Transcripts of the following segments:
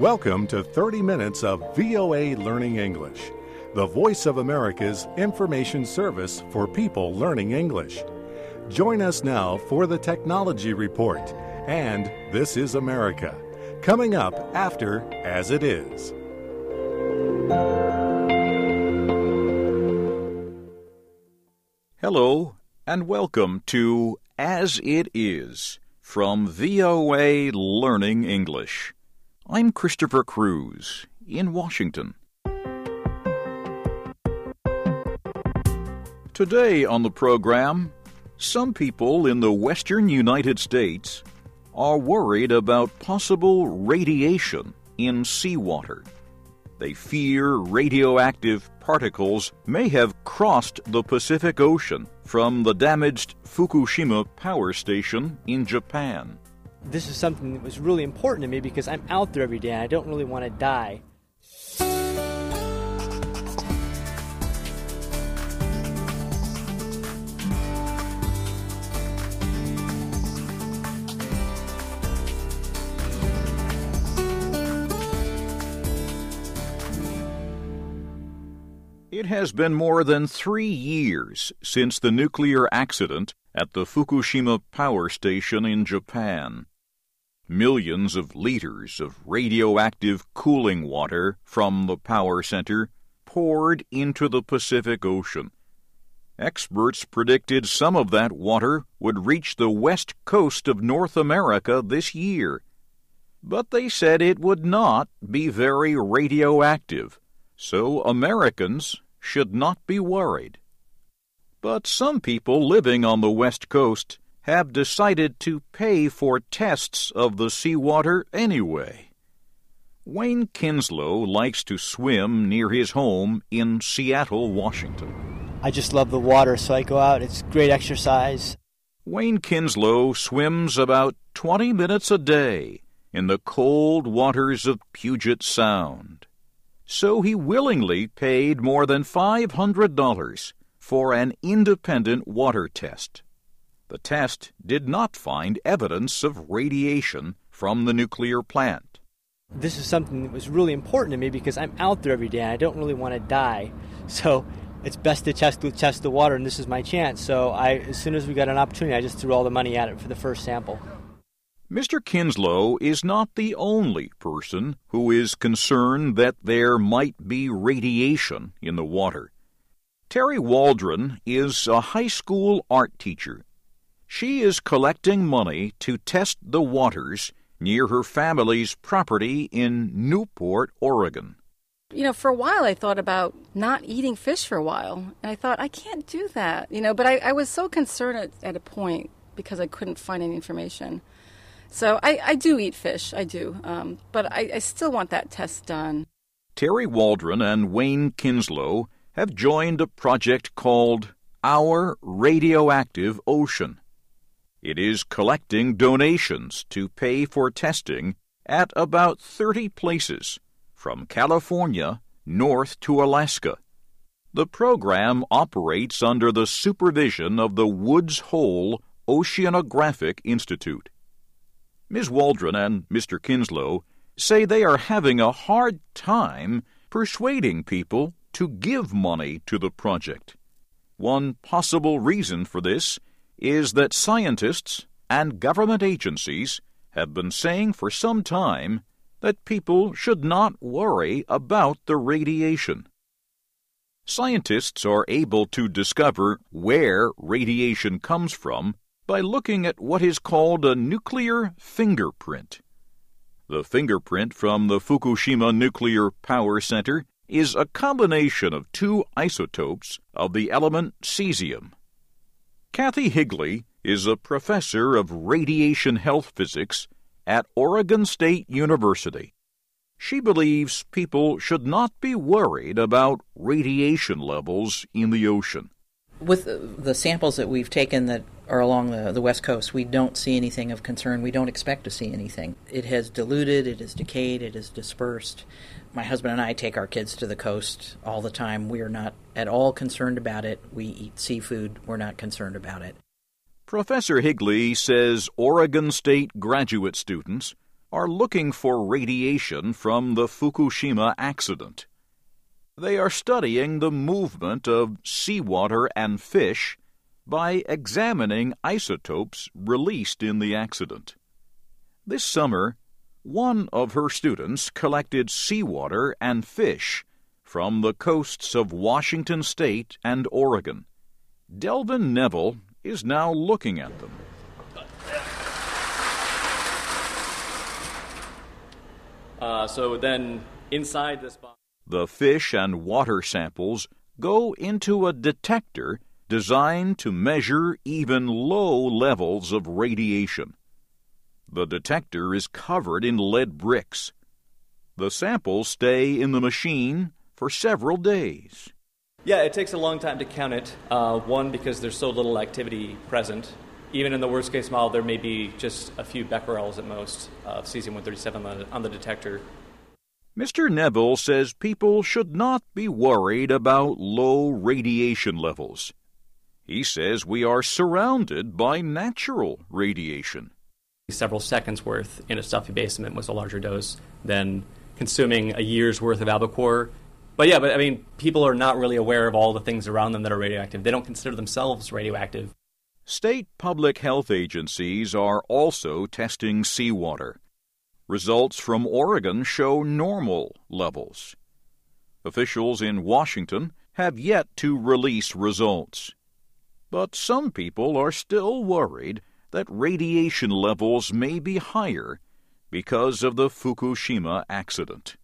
Welcome to 30 minutes of VOA Learning English, the voice of America's information service for people learning English. Join us now for the Technology Report and This is America, coming up after As It Is. Hello, and welcome to As It Is from VOA Learning English. I'm Christopher Cruz in Washington. Today on the program, some people in the western United States are worried about possible radiation in seawater. They fear radioactive particles may have crossed the Pacific Ocean from the damaged Fukushima power station in Japan. This is something that was really important to me because I'm out there every day and I don't really want to die. It has been more than 3 years since the nuclear accident at the Fukushima power station in Japan. Millions of liters of radioactive cooling water from the power center poured into the Pacific Ocean. Experts predicted some of that water would reach the west coast of North America this year. But they said it would not be very radioactive, so Americans should not be worried. But some people living on the West Coast have decided to pay for tests of the seawater anyway. Wayne Kinslow likes to swim near his home in Seattle, Washington. I just love the water, so I go out. It's great exercise. Wayne Kinslow swims about 20 minutes a day in the cold waters of Puget Sound. So he willingly paid more than $500 for an independent water test. The test did not find evidence of radiation from the nuclear plant. This is something that was really important to me because I'm out there every day and I don't really want to die. So it's best to test the water, and this is my chance. So as soon as we got an opportunity, I just threw all the money at it for the first sample. Mr. Kinslow is not the only person who is concerned that there might be radiation in the water. Terry Waldron is a high school art teacher. She is collecting money to test the waters near her family's property in Newport, Oregon. For a while I thought about not eating fish for a while. And I thought, I can't do that. But I was so concerned at a point because I couldn't find any information. So I do eat fish, I do. But I still want that test done. Terry Waldron and Wayne Kinslow have joined a project called Our Radioactive Ocean. It is collecting donations to pay for testing at about 30 places, from California north to Alaska. The program operates under the supervision of the Woods Hole Oceanographic Institute. Ms. Waldron and Mr. Kinslow say they are having a hard time persuading people to give money to the project. One possible reason for this is that scientists and government agencies have been saying for some time that people should not worry about the radiation. Scientists are able to discover where radiation comes from by looking at what is called a nuclear fingerprint. The fingerprint from the Fukushima nuclear power center is a combination of 2 isotopes of the element cesium. Kathy Higley is a professor of radiation health physics at Oregon State University. She believes people should not be worried about radiation levels in the ocean. With the samples that we've taken that are along the West Coast, we don't see anything of concern. We don't expect to see anything. It has diluted, it has decayed, it has dispersed. My husband and I take our kids to the coast all the time. We are not at all concerned about it. We eat seafood. We're not concerned about it. Professor Higley says Oregon State graduate students are looking for radiation from the Fukushima accident. They are studying the movement of seawater and fish by examining isotopes released in the accident. This summer, one of her students collected seawater and fish from the coasts of Washington State and Oregon. Delvin Neville is now looking at them. So then inside this box, the fish and water samples go into a detector designed to measure even low levels of radiation. The detector is covered in lead bricks. The samples stay in the machine for several days. yeah, it takes a long time to count it. One, because there's so little activity present. Even in the worst case model, there may be just a few becquerels at most of cesium-137 on the detector. Mr. Neville says people should not be worried about low radiation levels. He says we are surrounded by natural radiation. Several seconds worth in a stuffy basement was a larger dose than consuming a year's worth of albacore. But people are not really aware of all the things around them that are radioactive. They don't consider themselves radioactive. State public health agencies are also testing seawater. Results from Oregon show normal levels. Officials in Washington have yet to release results. But some people are still worried that radiation levels may be higher because of the Fukushima accident.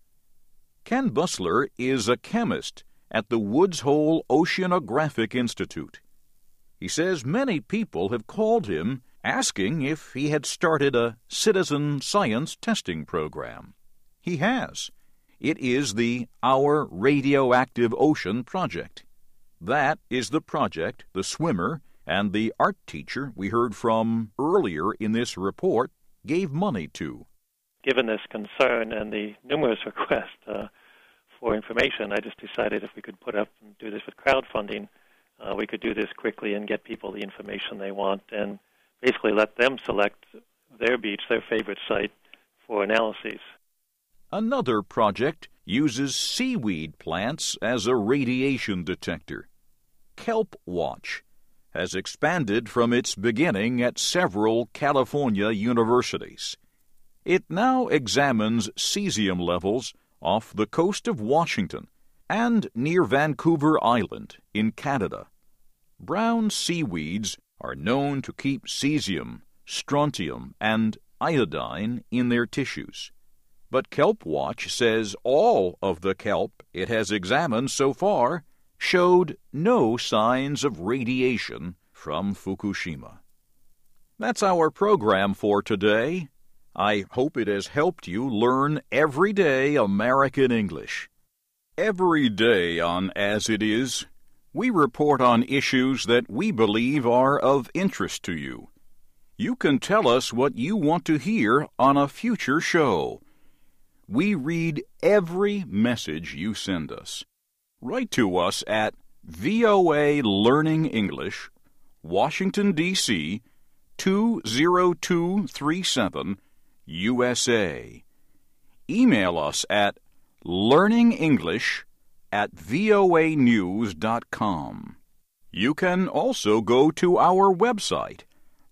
Ken Bussler is a chemist at the Woods Hole Oceanographic Institute. He says many people have called him asking if he had started a citizen science testing program. He has. It is the Our Radioactive Ocean Project. That is the project the swimmer and the art teacher we heard from earlier in this report gave money to. Given this concern and the numerous requests for information, I just decided if we could put up and do this with crowdfunding, we could do this quickly and get people the information they want and basically let them select their beach, their favorite site, for analyses. Another project uses seaweed plants as a radiation detector. Kelp Watch has expanded from its beginning at several California universities. It now examines cesium levels off the coast of Washington and near Vancouver Island in Canada. Brown seaweeds are known to keep cesium, strontium, and iodine in their tissues. But Kelp Watch says all of the kelp it has examined so far showed no signs of radiation from Fukushima. That's our program for today. I hope it has helped you learn everyday American English. Every day on As It Is, we report on issues that we believe are of interest to you. You can tell us what you want to hear on a future show. We read every message you send us. Write to us at VOA Learning English, Washington, D.C., 20237, USA. Email us at learningenglish@voanews.com. You can also go to our website,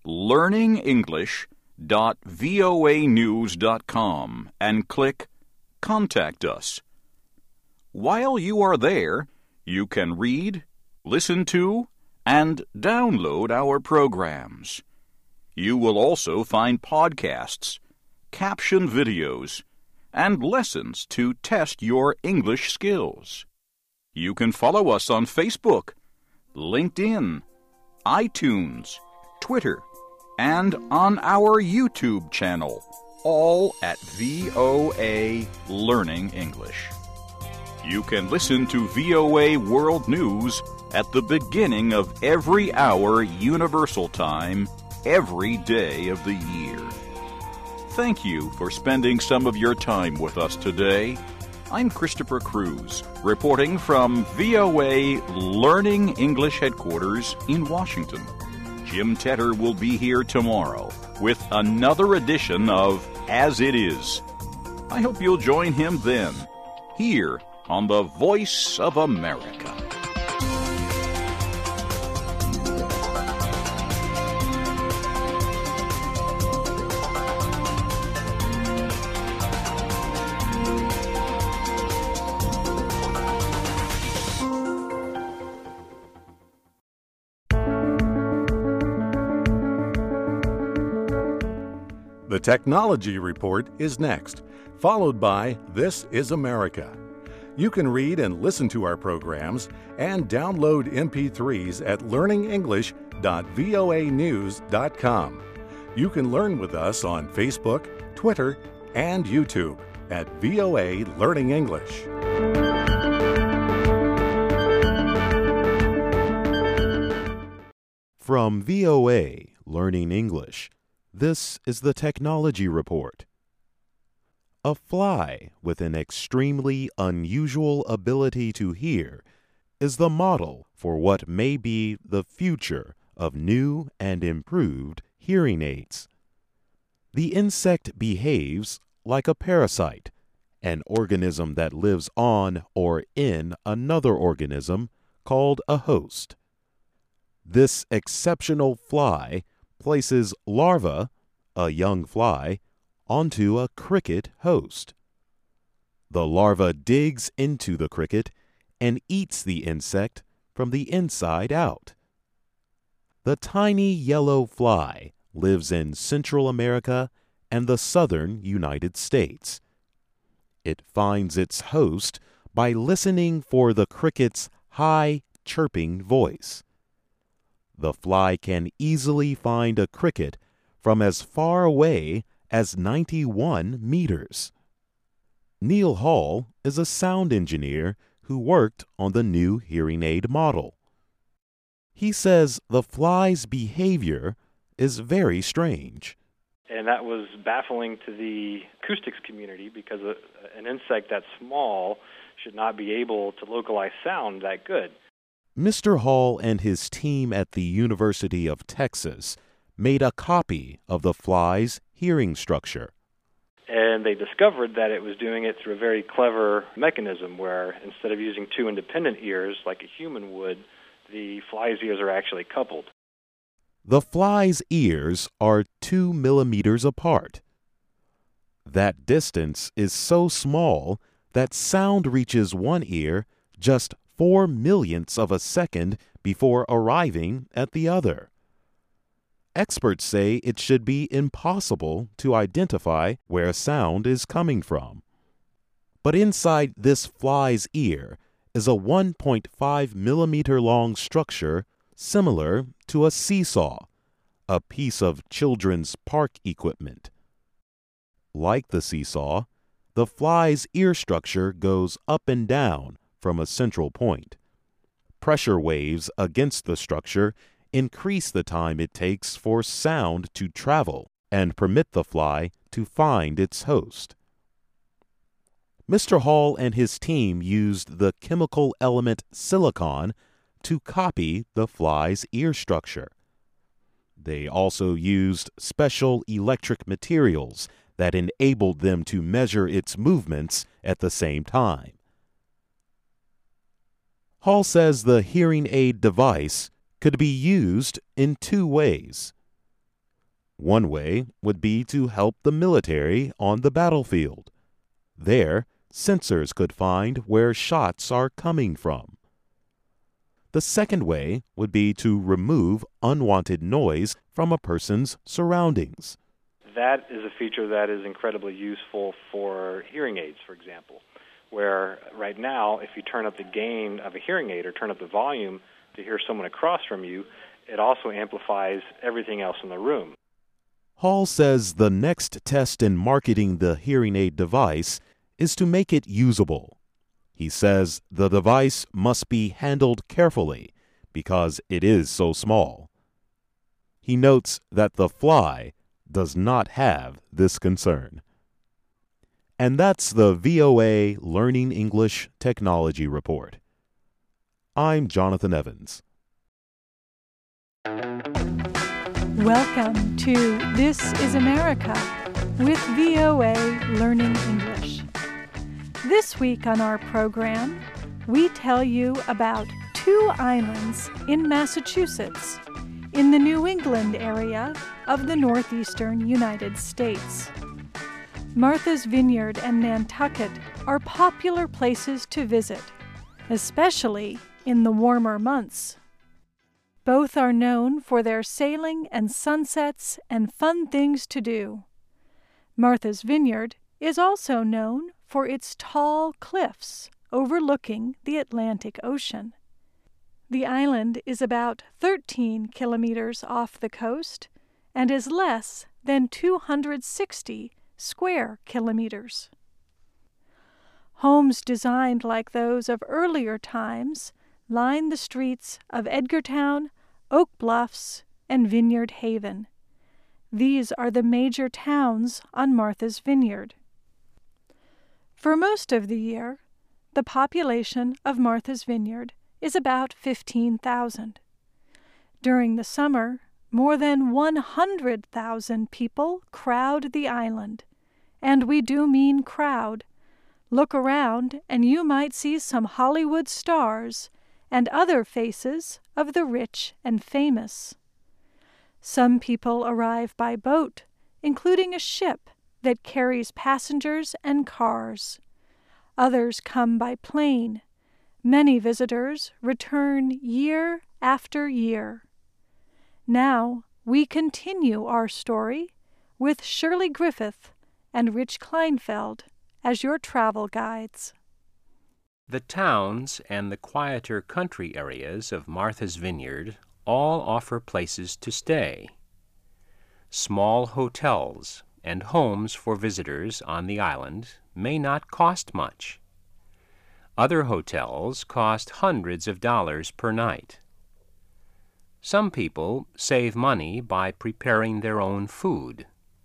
learningenglish.voanews.com, and click Contact Us. While you are there, you can read, listen to, and download our programs. You will also find podcasts, caption videos, and lessons to test your English skills. You can follow us on Facebook, LinkedIn, iTunes, Twitter, and on our YouTube channel, all at VOA Learning English. You can listen to VOA World News at the beginning of every hour Universal Time, every day of the year. Thank you for spending some of your time with us today. I'm Christopher Cruz, reporting from VOA Learning English headquarters in Washington. Jim Tedder will be here tomorrow with another edition of as it is. I hope you'll join him then, here on the Voice of America. The Technology Report is next, followed by This is America. You can read and listen to our programs and download MP3s at learningenglish.voanews.com. You can learn with us on Facebook, Twitter, and YouTube at VOA Learning English. From VOA Learning English, this is the Technology Report. A fly with an extremely unusual ability to hear is the model for what may be the future of new and improved hearing aids. The insect behaves like a parasite, an organism that lives on or in another organism called a host. This exceptional fly places larvae, a young fly, onto a cricket host. The larva digs into the cricket and eats the insect from the inside out. The tiny yellow fly lives in Central America and the southern United States. It finds its host by listening for the cricket's high, chirping voice. The fly can easily find a cricket from as far away as 91 meters. Neil Hall is a sound engineer who worked on the new hearing aid model. He says the fly's behavior is very strange. And that was baffling to the acoustics community because an insect that small should not be able to localize sound that good. Mr. Hall and his team at the University of Texas made a copy of the fly's hearing structure. And they discovered that it was doing it through a very clever mechanism where instead of using two independent ears like a human would, the fly's ears are actually coupled. The fly's ears are 2 millimeters apart. That distance is so small that sound reaches one ear just 4 millionths of a second before arriving at the other. Experts say it should be impossible to identify where sound is coming from. But inside this fly's ear is a 1.5 millimeter long structure similar to a seesaw, a piece of children's park equipment. Like the seesaw, the fly's ear structure goes up and down from a central point. Pressure waves against the structure increase the time it takes for sound to travel and permit the fly to find its host. Mr. Hall and his team used the chemical element silicon to copy the fly's ear structure. They also used special electric materials that enabled them to measure its movements at the same time. Hall says the hearing aid device could be used in 2 ways. One way would be to help the military on the battlefield. There, sensors could find where shots are coming from. The second way would be to remove unwanted noise from a person's surroundings. That is a feature that is incredibly useful for hearing aids, for example, where right now, if you turn up the gain of a hearing aid or turn up the volume to hear someone across from you, it also amplifies everything else in the room. Hall says the next test in marketing the hearing aid device is to make it usable. He says the device must be handled carefully because it is so small. He notes that the fly does not have this concern. And that's the VOA Learning English Technology Report. I'm Jonathan Evans. Welcome to This is America, with VOA Learning English. This week on our program, we tell you about 2 islands in Massachusetts, in the New England area of the northeastern United States. Martha's Vineyard and Nantucket are popular places to visit, especially in the warmer months. Both are known for their sailing and sunsets and fun things to do. Martha's Vineyard is also known for its tall cliffs overlooking the Atlantic Ocean. The island is about 13 kilometers off the coast and is less than 260 square kilometers. Homes designed like those of earlier times line the streets of Edgartown, Oak Bluffs, and Vineyard Haven. These are the major towns on Martha's Vineyard. For most of the year, the population of Martha's Vineyard is about 15,000. During the summer, more than 100,000 people crowd the island. And we do mean crowd. Look around and you might see some Hollywood stars and other faces of the rich and famous. Some people arrive by boat, including a ship that carries passengers and cars. Others come by plane. Many visitors return year after year. Now we continue our story with Shirley Griffith and Rich Kleinfeld as your travel guides. The towns and the quieter country areas of Martha's Vineyard all offer places to stay. Small hotels and homes for visitors on the island may not cost much. Other hotels cost hundreds of dollars per night. Some people save money by preparing their own food.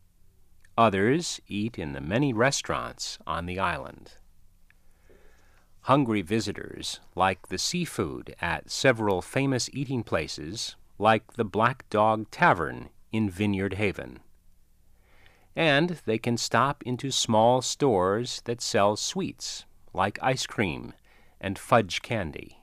Others eat in the many restaurants on the island. Hungry visitors like the seafood at several famous eating places, like the Black Dog Tavern in Vineyard Haven. And they can stop into small stores that sell sweets, like ice cream and fudge candy.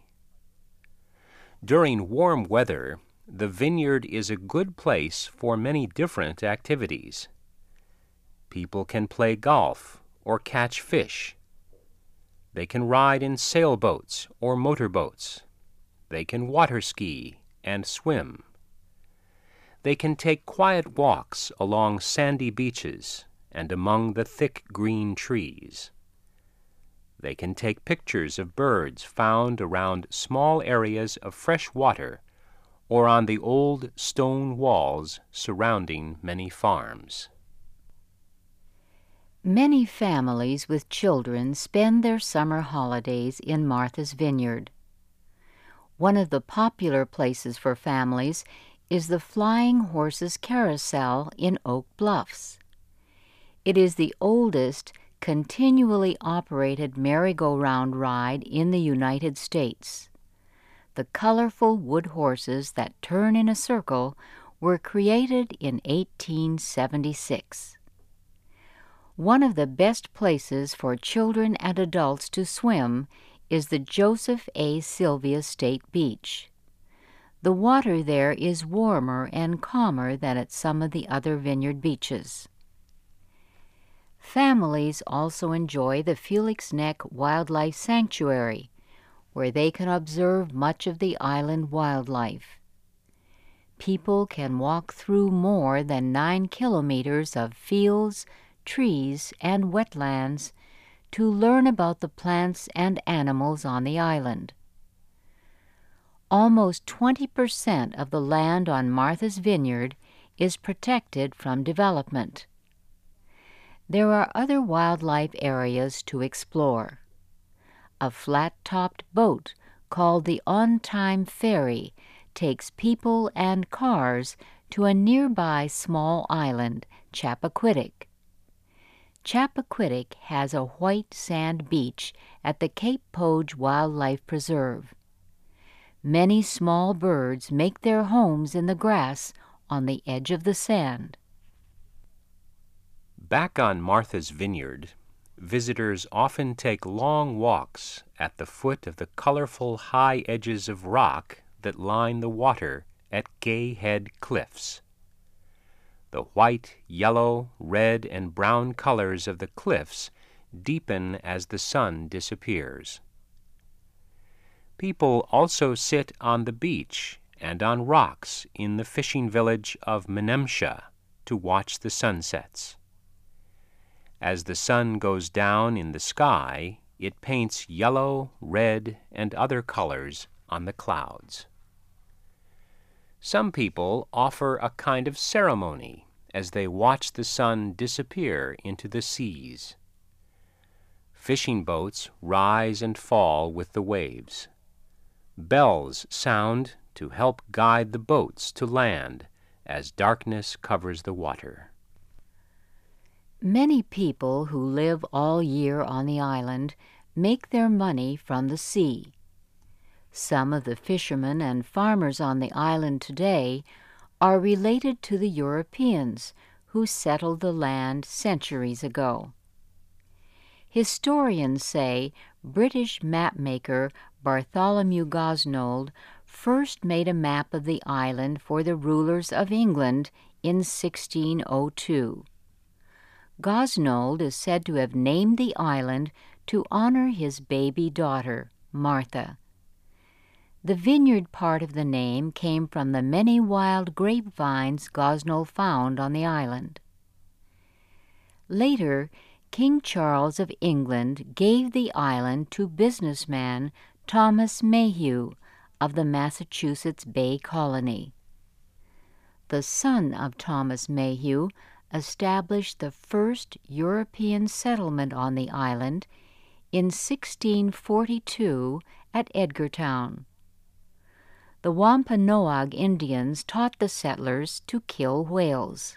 During warm weather, the vineyard is a good place for many different activities. People can play golf or catch fish. They can ride in sailboats or motorboats. They can water ski and swim. They can take quiet walks along sandy beaches and among the thick green trees. They can take pictures of birds found around small areas of fresh water or on the old stone walls surrounding many farms. Many families with children spend their summer holidays in Martha's Vineyard. One of the popular places for families is the Flying Horses Carousel in Oak Bluffs. It is the oldest continually operated merry-go-round ride in the United States. The colorful wood horses that turn in a circle were created in 1876. One of the best places for children and adults to swim is the Joseph A. Sylvia State Beach. The water there is warmer and calmer than at some of the other vineyard beaches. Families also enjoy the Felix Neck Wildlife Sanctuary, where they can observe much of the island wildlife. People can walk through more than 9 kilometers of fields, trees, and wetlands to learn about the plants and animals on the island. Almost 20% of the land on Martha's Vineyard is protected from development. There are other wildlife areas to explore. A flat-topped boat called the On Time Ferry takes people and cars to a nearby small island, Chappaquiddick. Chappaquiddick has a white sand beach at the Cape Poge Wildlife Preserve. Many small birds make their homes in the grass on the edge of the sand. Back on Martha's Vineyard, visitors often take long walks at the foot of the colorful high edges of rock that line the water at Gay Head Cliffs. The white, yellow, red, and brown colors of the cliffs deepen as the sun disappears. People also sit on the beach and on rocks in the fishing village of Menemsha to watch the sunsets. As the sun goes down in the sky, it paints yellow, red, and other colors on the clouds. Some people offer a kind of ceremony as they watch the sun disappear into the seas. Fishing boats rise and fall with the waves. Bells sound to help guide the boats to land as darkness covers the water. Many people who live all year on the island make their money from the sea. Some of the fishermen and farmers on the island today are related to the Europeans who settled the land centuries ago. Historians say British mapmaker Bartholomew Gosnold first made a map of the island for the rulers of England in 1602. Gosnold is said to have named the island to honor his baby daughter, Martha. The vineyard part of the name came from the many wild grapevines Gosnold found on the island. Later, King Charles of England gave the island to businessman Thomas Mayhew of the Massachusetts Bay Colony. The son of Thomas Mayhew established the first European settlement on the island in 1642 at Edgartown. The Wampanoag Indians taught the settlers to kill whales.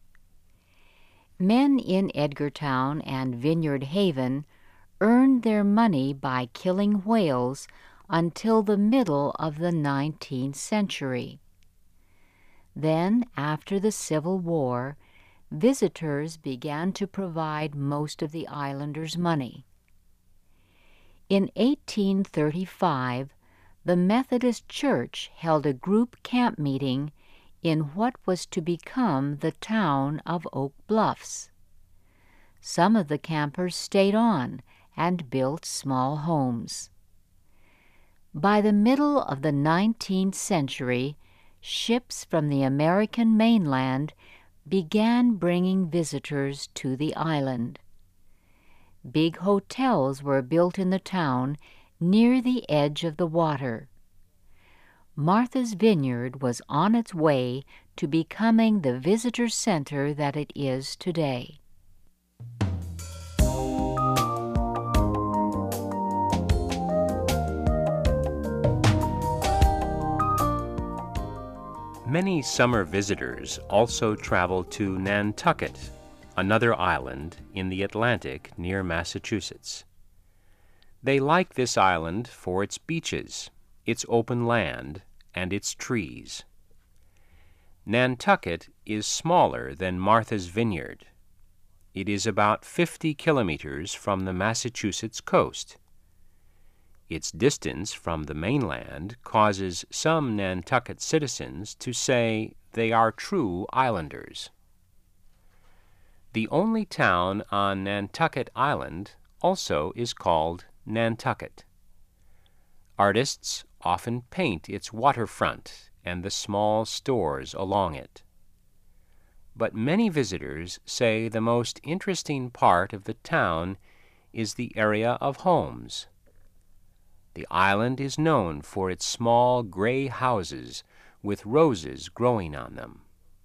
Men in Edgartown and Vineyard Haven earned their money by killing whales until the middle of the 19th century. Then, after the Civil War, visitors began to provide most of the islanders' money. In 1835, the Methodist Church held a group camp meeting in what was to become the town of Oak Bluffs. Some of the campers stayed on and built small homes. By the middle of the 19th century, ships from the American mainland began bringing visitors to the island. Big hotels were built in the town near the edge of the water. Martha's Vineyard was on its way to becoming the visitor center that it is today. Many summer visitors also travel to Nantucket, another island in the Atlantic near Massachusetts. They like this island for its beaches, its open land, and its trees. Nantucket is smaller than Martha's Vineyard. It is about 50 kilometers from the Massachusetts coast. Its distance from the mainland causes some Nantucket citizens to say they are true islanders. The only town on Nantucket Island also is called Nantucket. Artists often paint its waterfront and the small stores along it. But many visitors say the most interesting part of the town is the area of homes. The island is known for its small gray houses with roses growing on them.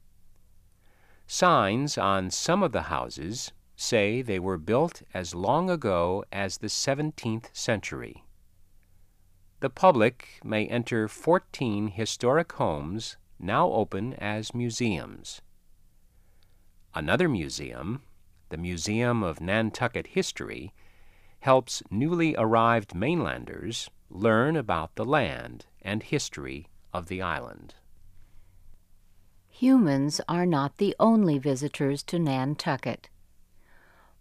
Signs on some of the houses say they were built as long ago as the 17th century. The public may enter 14 historic homes now open as museums. Another museum, the Museum of Nantucket History, helps newly arrived mainlanders learn about the land and history of the island. Humans are not the only visitors to Nantucket.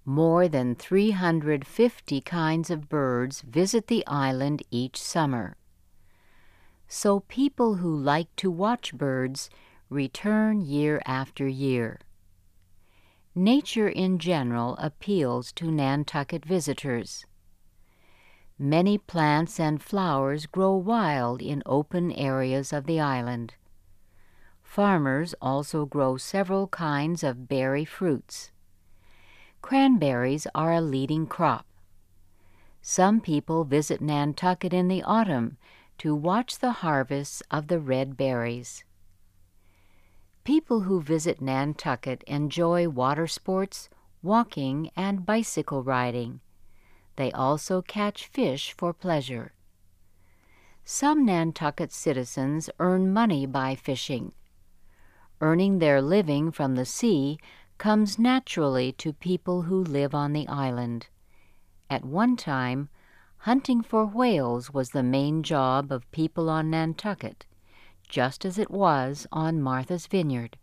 More than 350 kinds of birds visit the island each summer. So people who like to watch birds return year after year. Nature in general appeals to Nantucket visitors. Many plants and flowers grow wild in open areas of the island. Farmers also grow several kinds of berry fruits. Cranberries are a leading crop. Some people visit Nantucket in the autumn to watch the harvests of the red berries. People who visit Nantucket enjoy water sports, walking, and bicycle riding. They also catch fish for pleasure. Some Nantucket citizens earn money by fishing. Earning their living from the sea comes naturally to people who live on the island. At one time, hunting for whales was the main job of people on Nantucket, just as it was on Martha's Vineyard.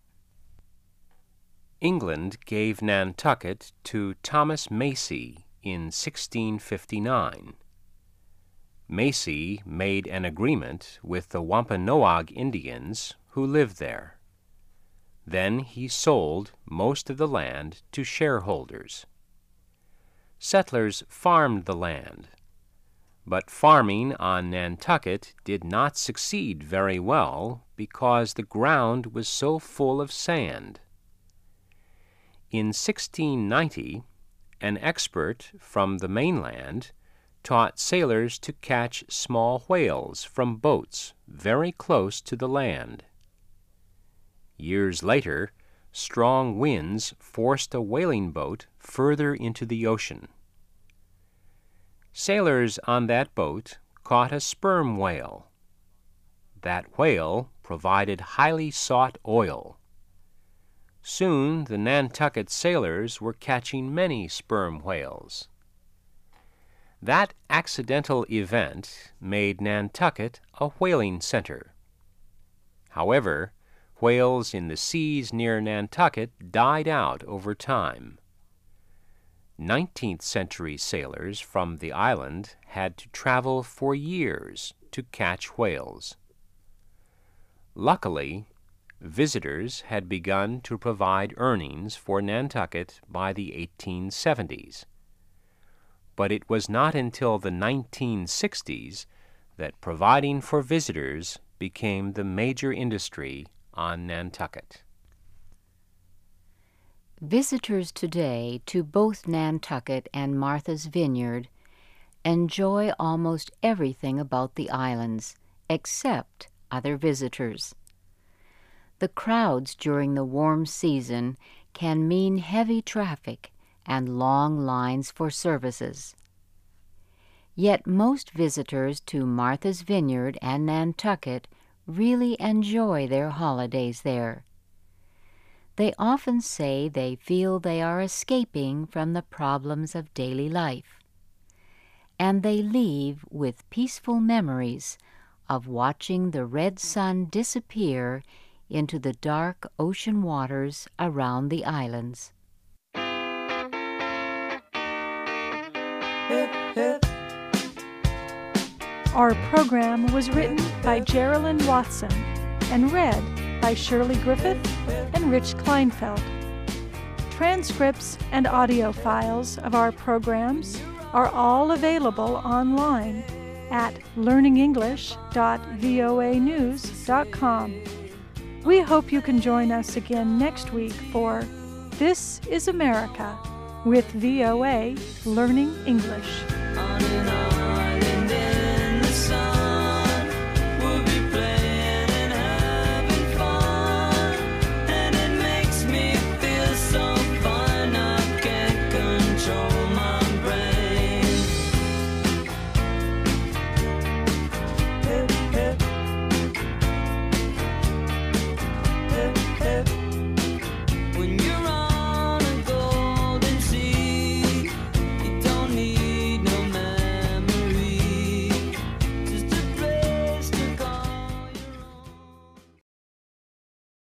England gave Nantucket to Thomas Macy in 1659. Macy made an agreement with the Wampanoag Indians who lived there. Then he sold most of the land to shareholders. Settlers farmed the land, but farming on Nantucket did not succeed very well because the ground was so full of sand. In 1690, an expert from the mainland taught sailors to catch small whales from boats very close to the land. Years later, strong winds forced a whaling boat further into the ocean. Sailors on that boat caught a sperm whale. That whale provided highly sought oil. Soon the Nantucket sailors were catching many sperm whales. That accidental event made Nantucket a whaling center. However, whales in the seas near Nantucket died out over time. 19th century sailors from the island had to travel for years to catch whales. Luckily, visitors had begun to provide earnings for Nantucket by the 1870s. But it was not until the 1960s that providing for visitors became the major industry on Nantucket. Visitors today to both Nantucket and Martha's Vineyard enjoy almost everything about the islands, except other visitors. The crowds during the warm season can mean heavy traffic and long lines for services. Yet most visitors to Martha's Vineyard and Nantucket really enjoy their holidays there. They often say they feel they are escaping from the problems of daily life, and they leave with peaceful memories of watching the red sun disappear into the dark ocean waters around the islands. Our program was written by Geraldine Watson and read by Shirley Griffith and Rich Kleinfeld. Transcripts and audio files of our programs are all available online at learningenglish.voanews.com. We hope you can join us again next week for This is America with VOA Learning English.